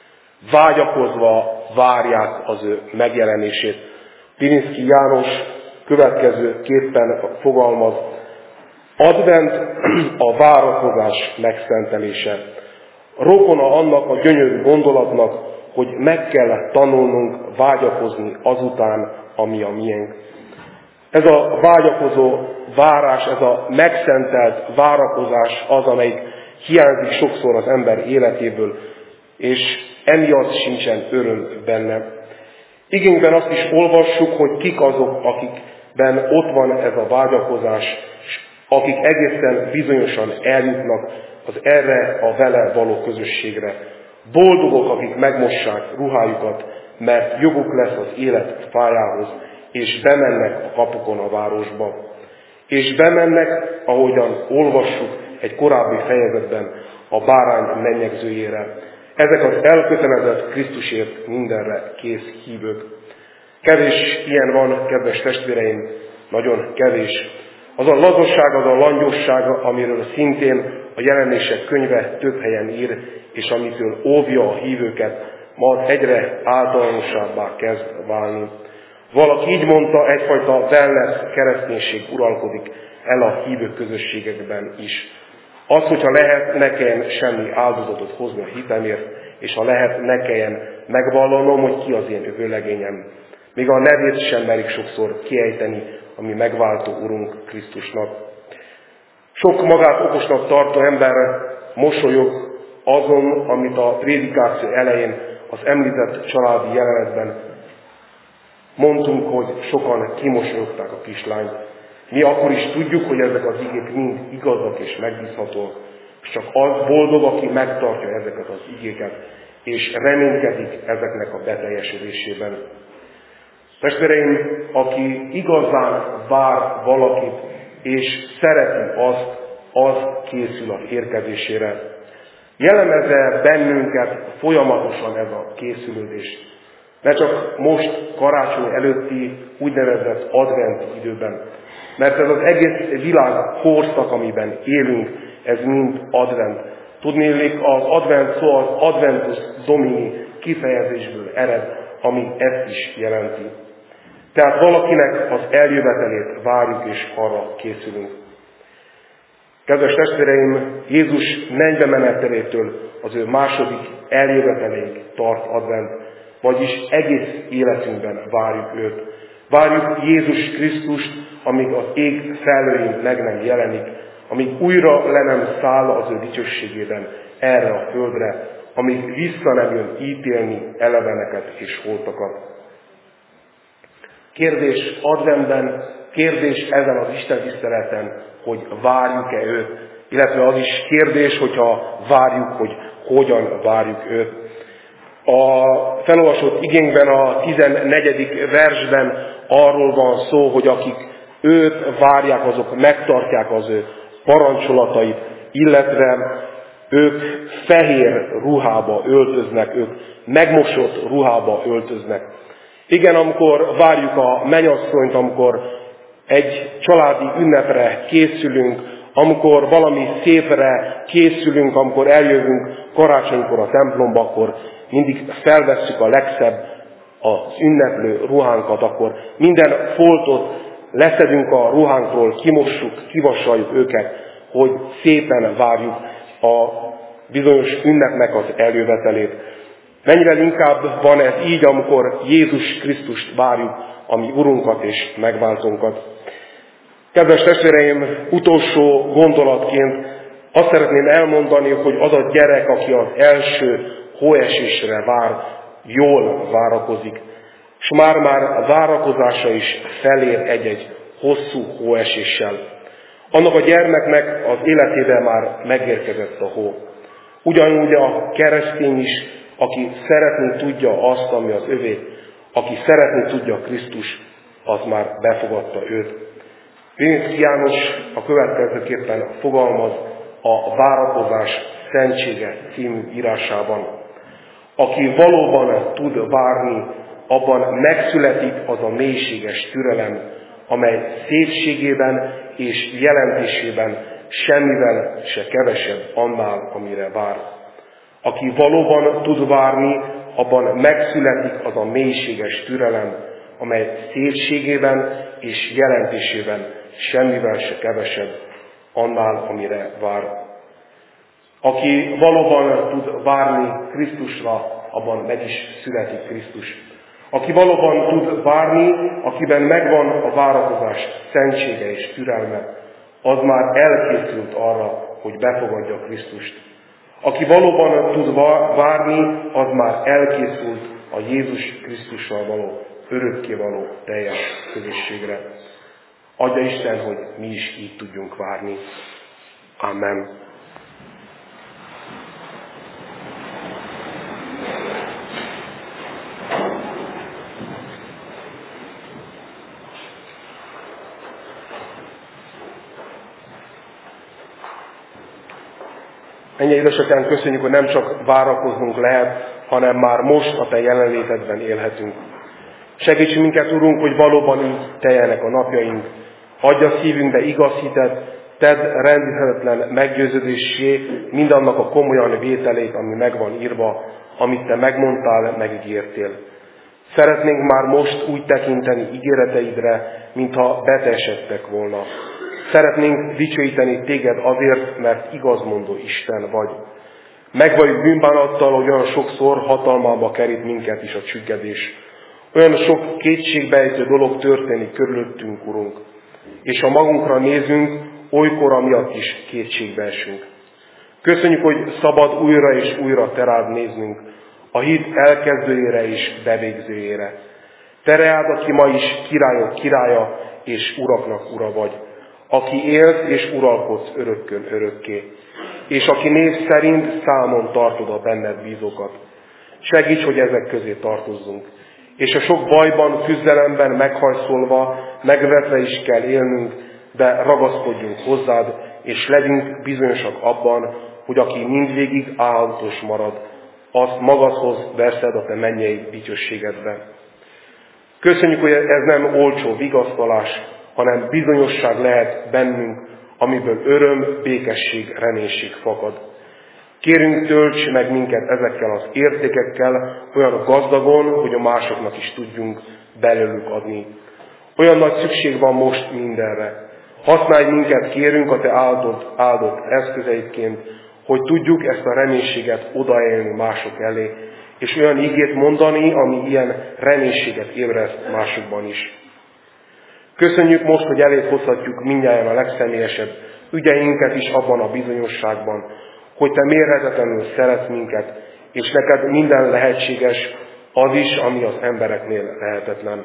Vágyakozva várják az ő megjelenését. Pilinszky János következőképpen fogalmaz: advent a várakozás megszentelése. Rokona annak a gyönyörű gondolatnak, hogy meg kell tanulnunk vágyakozni azután, ami a miénk. Ez a vágyakozó várás, ez a megszentelt várakozás az, amelyik hiányzik sokszor az ember életéből, és emiatt sincsen öröm benne. Igényben azt is olvassuk, hogy kik azok, akikben ott van ez a vágyakozás, akik egészen bizonyosan eljutnak az erre a vele való közösségre. Boldogok, akik megmossák ruhájukat, mert joguk lesz az élet fájához, és bemennek a kapukon a városba. És bemennek, ahogyan olvassuk egy korábbi fejezetben, a bárány mennyegzőjére. Ezek az elkötelezett Krisztusért mindenre kész hívők. Kevés ilyen van, kedves testvéreim, nagyon kevés. Az a lazosság, az a langyosság, amiről szintén a Jelenések könyve több helyen ír, és amitől óvja a hívőket, ma egyre általánosabbá kezd válni. Valaki így mondta, egyfajta wellness kereszténység uralkodik el a hívők közösségekben is. Az, hogyha lehet, ne kelljen semmi áldozatot hozni a hitemért, és ha lehet, ne kelljen megvallanom, hogy ki az én vőlegényem. Még a nevét sem merik sokszor kiejteni, ami megváltó Urunk Krisztusnak. Sok magát okosnak tartó ember mosolyog azon, amit a prédikáció elején az említett családi jelenetben mondtunk, hogy sokan kimosolyogták a kislányt. Mi akkor is tudjuk, hogy ezek az igék mind igazak és megbízhatóak, és csak az boldog, aki megtartja ezeket az igéket, és reménykedik ezeknek a beteljesülésében. Testvéreim, aki igazán vár valakit, és szereti azt, az készül az érkezésére. Jellemezze bennünket folyamatosan ez a készülődés. Ne csak most, karácsony előtti úgynevezett adventi időben, mert ez az egész világ korszak, amiben élünk, ez mind advent. Tudnélik, az advent szó az adventus domini kifejezésből ered, ami ezt is jelenti. Tehát valakinek az eljövetelét várjuk, és arra készülünk. Kedves testvéreim, Jézus mennybe menetelétől az ő második eljöveteléig tart advent, vagyis egész életünkben várjuk őt. Várjuk Jézus Krisztust, amíg az ég felhőjén meg nem jelenik, amíg újra le nem száll az ő dicsőségében erre a földre, amíg vissza nem jön ítélni eleveneket és holtakat. Kérdés adventben, kérdés ezen az Isten tiszteleten, hogy várjuk-e őt, illetve az is kérdés, hogyha várjuk, hogy hogyan várjuk őt. A felolvasott igénkben, a tizennegyedik versben arról van szó, hogy akik őt várják, azok megtartják az ő parancsolatait, illetve ők fehér ruhába öltöznek, ők megmosott ruhába öltöznek. Igen, amikor várjuk a mennyasszonyt, amikor egy családi ünnepre készülünk, amikor valami szépre készülünk, amikor eljövünk karácsonykor a templomba, akkor mindig felvesszük a legszebb az ünneplő ruhánkat, akkor minden foltot leszedünk a ruhánkról, kimossuk, kivasaljuk őket, hogy szépen várjuk a bizonyos ünnepnek az eljövetelét. Mennyivel inkább van ez így, amikor Jézus Krisztust várjuk, ami Urunkat és megváltónkat. Kedves testvéreim, utolsó gondolatként azt szeretném elmondani, hogy az a gyerek, aki az első hóesésre vár, jól várakozik, és már-már a várakozása is felér egy-egy hosszú hóeséssel. Annak a gyermeknek az életében már megérkezett a hó. Ugyanúgy a keresztény is Aki szeretni tudja azt, ami az övé, aki szeretni tudja Krisztus, az már befogadta őt. Vinyinszky János a következőképpen fogalmaz a Várakozás szentsége című írásában. Aki valóban tud várni, abban megszületik az a mélységes türelem, amely szépségében és jelentésében semmivel se kevesebb annál, amire vár. Aki valóban tud várni, abban megszületik az a mélységes türelem, amely szépségében és jelentésében semmivel se kevesebb annál, amire vár. Aki valóban tud várni Krisztusra, abban meg is születik Krisztus. Aki valóban tud várni, akiben megvan a várakozás szentsége és türelme, az már elkészült arra, hogy befogadja Krisztust. Aki valóban tud várni, az már elkészült a Jézus Krisztussal való örökkévaló teljes közösségre. Adja Isten, hogy mi is így tudjunk várni. Amen. Ennyi édesatyánk, köszönjük, hogy nem csak várakoznunk lehet, hanem már most a Te jelenlétedben élhetünk. Segíts minket, Urunk, hogy valóban így teljenek a napjaink. Adj a szívünkbe igaz hitet, tedd rendíthetetlen meggyőződéssé mindannak a komolyan vételét, ami meg van írva, amit Te megmondtál, megígértél. Szeretnénk már most úgy tekinteni ígéreteidre, mintha beteljesedtek volna. Szeretnénk dicsőíteni Téged azért, mert igazmondó Isten vagy. Meg vagyunk bűnbánattal, hogy olyan sokszor hatalmába kerít minket is a csüggedés. Olyan sok kétségbejtő dolog történik körülöttünk, Urunk. És ha magunkra nézünk, olykor amiatt is kétségbe esünk. Köszönjük, hogy szabad újra és újra Te rád néznünk, a hit elkezdőjére és bevégzőjére. Te reád, aki ma is királyok királya és uraknak ura vagy, aki élsz és uralkodsz örökkön örökké, és aki név szerint számon tartod a benned bízókat. Segíts, hogy ezek közé tartozzunk, és a sok bajban, küzdelemben meghajszolva, megvetve is kell élnünk, de ragaszkodjunk hozzád, és legyünk bizonyosak abban, hogy aki mindvégig állatos marad, azt magadhoz veszed a te mennyei dicsőségedbe. Köszönjük, hogy ez nem olcsó vigasztalás, hanem bizonyosság lehet bennünk, amiből öröm, békesség, reménység fakad. Kérünk, tölts meg minket ezekkel az értékekkel olyan gazdagon, hogy a másoknak is tudjunk belőlük adni. Olyan nagy szükség van most mindenre. Használj minket, kérünk, a Te áldott, áldott eszközeidként, hogy tudjuk ezt a reménységet odaélni mások elé, és olyan igét mondani, ami ilyen reménységet ébreszt másokban is. Köszönjük most, hogy eléd hozhatjuk mindnyájan a legszemélyesebb ügyeinket is abban a bizonyosságban, hogy Te mérhetetlenül szeretsz minket, és neked minden lehetséges, az is, ami az embereknél lehetetlen.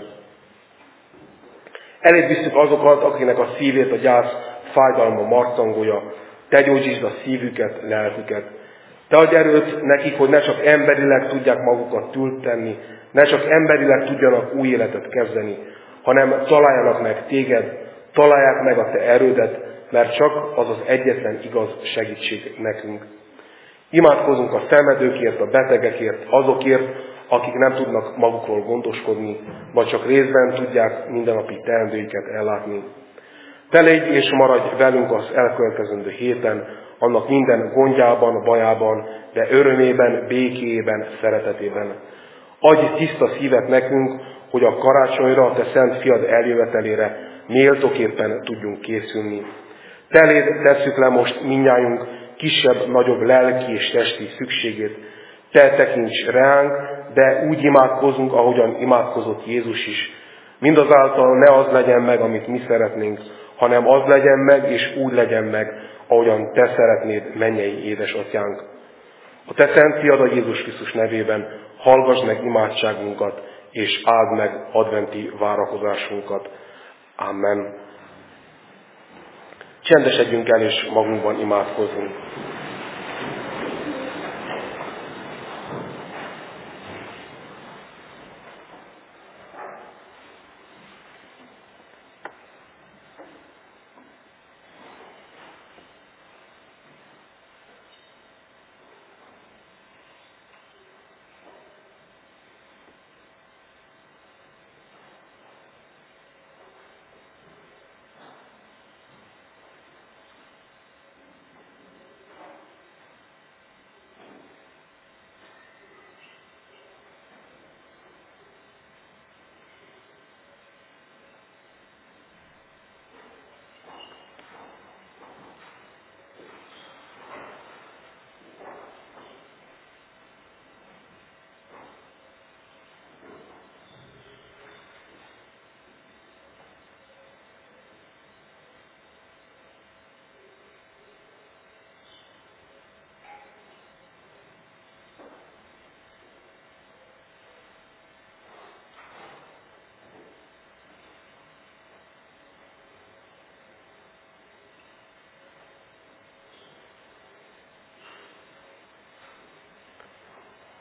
Eléd visszük azokat, akinek a szívét a gyász fájdalma marcangolja. Te gyógyítsd a szívüket, lelküket. Te adj erőt nekik, hogy ne csak emberileg tudják magukat tültenni, ne csak emberileg tudjanak új életet kezdeni, hanem találjanak meg Téged, találják meg a Te erődet, mert csak az az egyetlen igaz segítség nekünk. Imádkozunk a szenvedőkért, a betegekért, azokért, akik nem tudnak magukról gondoskodni, vagy csak részben tudják mindennapi teendőiket ellátni. Te légy és maradj velünk az elkövetkezendő héten, annak minden gondjában, bajában, de örömében, békéjében, szeretetében. Adj tiszta szívet nekünk, hogy a karácsonyra, a Te szent fiad eljövetelére méltóképpen tudjunk készülni. Te eléd tesszük le most mindnyájunk kisebb-nagyobb lelki és testi szükségét. Te tekints ránk, de úgy imádkozunk, ahogyan imádkozott Jézus is. Mindazáltal ne az legyen meg, amit mi szeretnénk, hanem az legyen meg, és úgy legyen meg, ahogyan Te szeretnéd, mennyei édesatyánk. A Te szent fiad a Jézus Krisztus nevében hallgass meg imádságunkat, és áld meg adventi várakozásunkat. Amen. Csendesedjünk el, és magunkban imádkozzunk.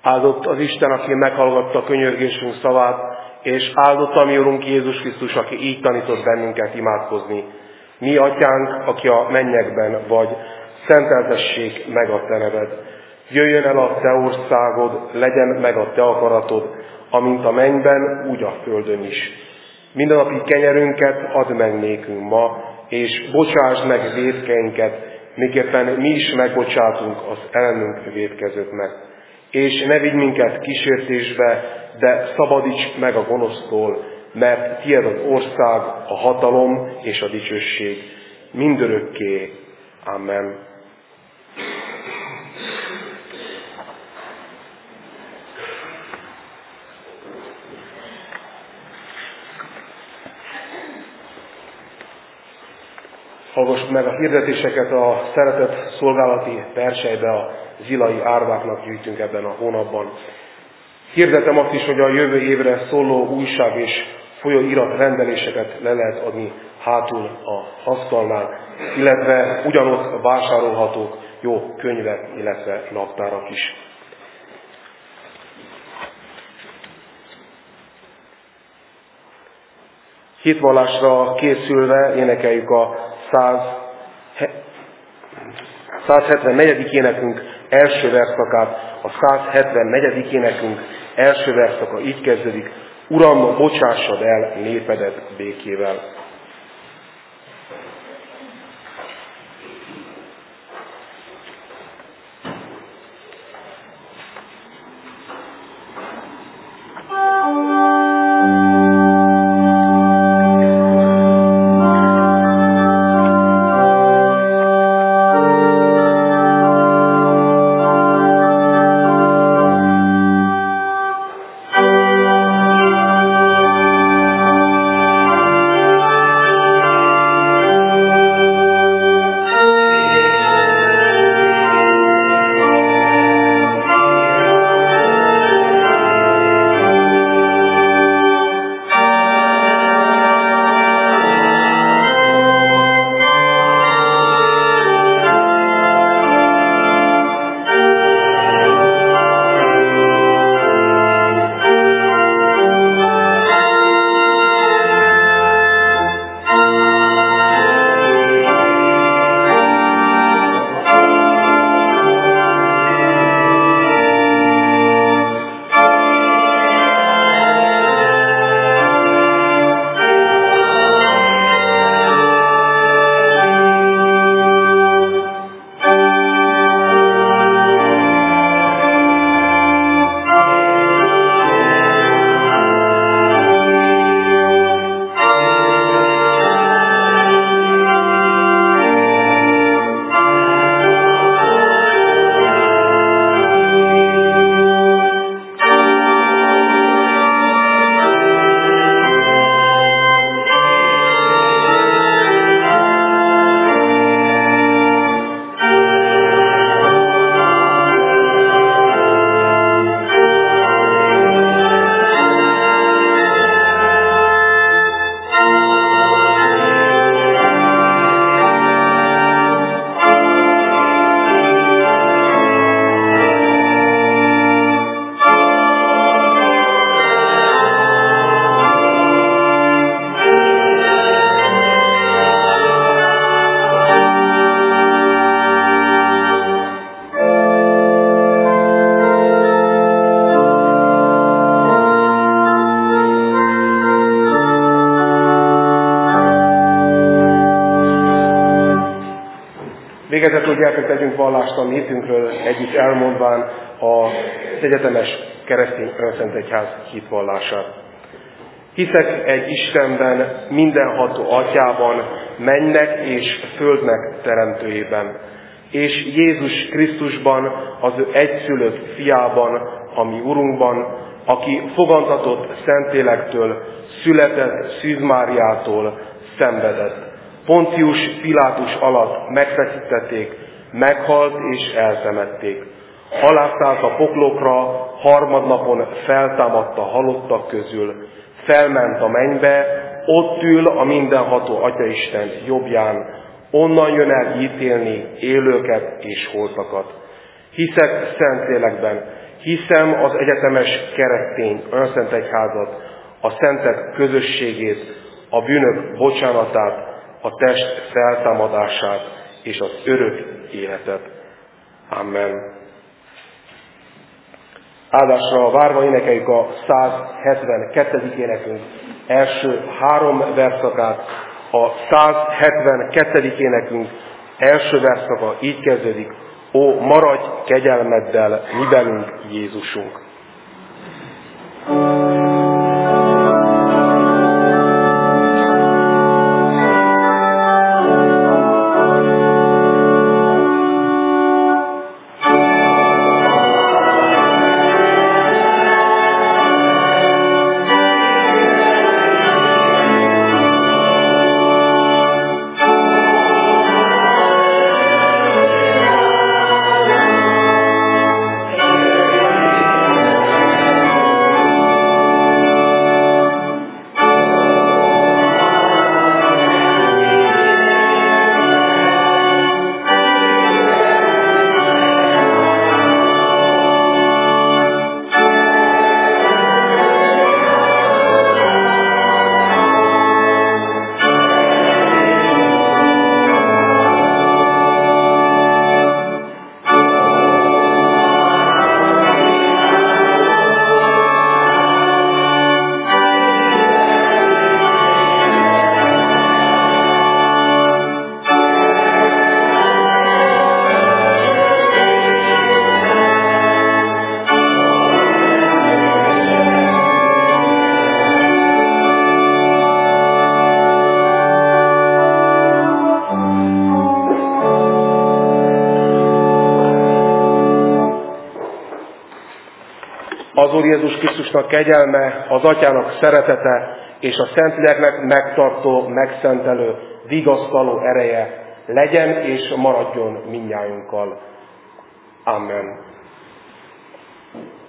Áldott az Isten, aki meghallgatta a könyörgésünk szavát, és áldott a mi Urunk Jézus Krisztus, aki így tanított bennünket imádkozni. Mi Atyánk, aki a mennyekben vagy, szenteltessék meg a te neved. Jöjjön el a te országod, legyen meg a te akaratod, amint a mennyben, úgy a földön is. Mindennapi kenyerünket add meg nékünk ma, és bocsásd meg vétkeinket, miképpen mi is megbocsátunk az ellenünk vétkezőknek. És ne vigy minket kísértésbe, de szabadíts meg a gonosztól, mert tiéd az ország, a hatalom és a dicsőség mindörökké. Amen. Hallgassuk meg a hirdetéseket a szeretett szolgálati persejbe, a zilai árváknak gyűjtünk ebben a hónapban. Hirdetem azt is, hogy a jövő évre szóló újság és folyóirat rendeléseket le lehet adni hátul a asztalnál, illetve ugyanott vásárolhatók jó könyvek, illetve naptárak is. Hitvallásra készülve énekeljük a százhetvennegyedik énekünk első verszakát, a százhetvennegyedik énekünk első verszaka így kezdődik: Uram, bocsássad el népedet békével. Végezetül gyertek, tegyünk vallást a hitünkről, együtt elmondván az egyetemes keresztény önszent egyház hitvallását. Hiszek egy Istenben, mindenható Atyában, mennek és földnek teremtőjében, és Jézus Krisztusban, az ő egyszülött fiában, a mi Urunkban, aki fogantatott Szentlélektől, született Szűz Máriától, szenvedett. Poncius Pilátus alatt megfeszítették, meghalt és eltemették. Alászállt a poklokra, harmadnapon feltámadt a halottak közül, felment a mennybe, ott ül a mindenható Atyaisten jobbján, onnan jön el ítélni élőket és holtakat. Hiszek Szentlélekben, Hiszem az egyetemes keresztény önszent egyházat, a szentek közösségét, a bűnök bocsánatát, a test feltámadását és az örök életet. Amen. Áldásra várva énekeljük a száz hetvenkettedik énekünk első három verszakát. A száz hetvenkettedik énekünk első verszaka így kezdődik: Ó, maradj kegyelmeddel mi velünk, Jézusunk! Az Úr Jézus Krisztusnak kegyelme, az Atyának szeretete és a Szentléleknek megtartó, megszentelő, vigasztaló ereje legyen és maradjon mindnyájunkkal. Amen.